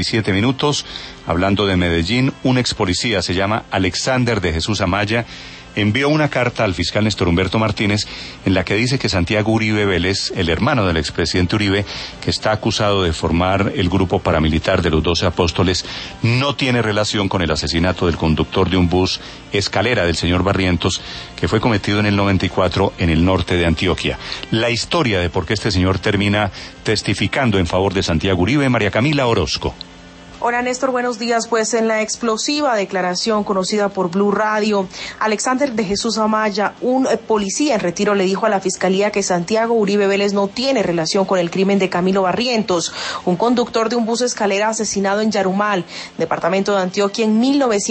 7 minutos, hablando de Medellín, un ex policía, se llama Alexander de Jesús Amaya, envió una carta al fiscal Néstor Humberto Martínez en la que dice que Santiago Uribe Vélez, el hermano del expresidente Uribe, que está acusado de formar el grupo paramilitar de los 12 Apóstoles, no tiene relación con el asesinato del conductor de un bus Escalera del señor Barrientos, que fue cometido en el 94 en el norte de Antioquia. La historia de por qué este señor termina testificando en favor de Santiago Uribe, María Camila Orozco. Hola Néstor, buenos días. Pues en la explosiva declaración conocida por Blue Radio, Alexander de Jesús Amaya, un policía en retiro, le dijo a la fiscalía que Santiago Uribe Vélez no tiene relación con el crimen de Camilo Barrientos, un conductor de un bus Escalera asesinado en Yarumal, departamento de Antioquia, en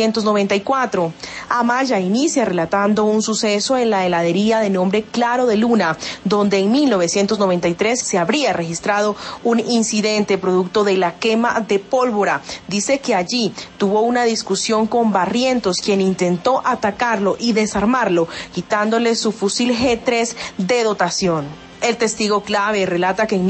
1994. Amaya inicia relatando un suceso en la heladería de nombre Claro de Luna, donde en 1993 se habría registrado un incidente producto de la quema de pólvora. Dice que allí tuvo una discusión con Barrientos, quien intentó atacarlo y desarmarlo, quitándole su fusil G3 de dotación. El testigo clave relata que en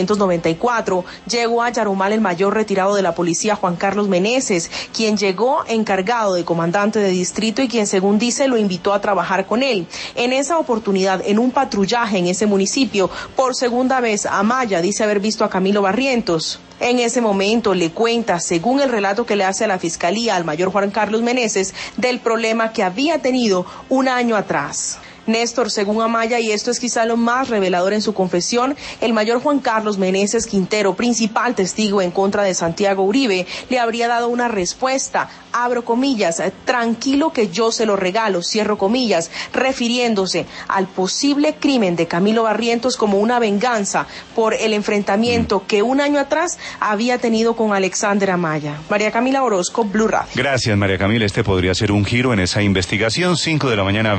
1994 llegó a Yarumal el mayor retirado de la policía, Juan Carlos Meneses, quien llegó encargado de comandante de distrito y quien, según dice, lo invitó a trabajar con él. En esa oportunidad, en un patrullaje en ese municipio, por segunda vez, Amaya dice haber visto a Camilo Barrientos. En ese momento le cuenta, según el relato que le hace a la fiscalía al mayor Juan Carlos Meneses, del problema que había tenido un año atrás. Néstor, según Amaya, y esto es quizá lo más revelador en su confesión, el mayor Juan Carlos Meneses Quintero, principal testigo en contra de Santiago Uribe, le habría dado una respuesta, abro comillas, tranquilo que yo se lo regalo, cierro comillas, refiriéndose al posible crimen de Camilo Barrientos como una venganza por el enfrentamiento que un año atrás había tenido con Alexander Amaya. María Camila Orozco, Blue Radio. Gracias, María Camila. Este podría ser un giro en esa investigación. 5 de la mañana.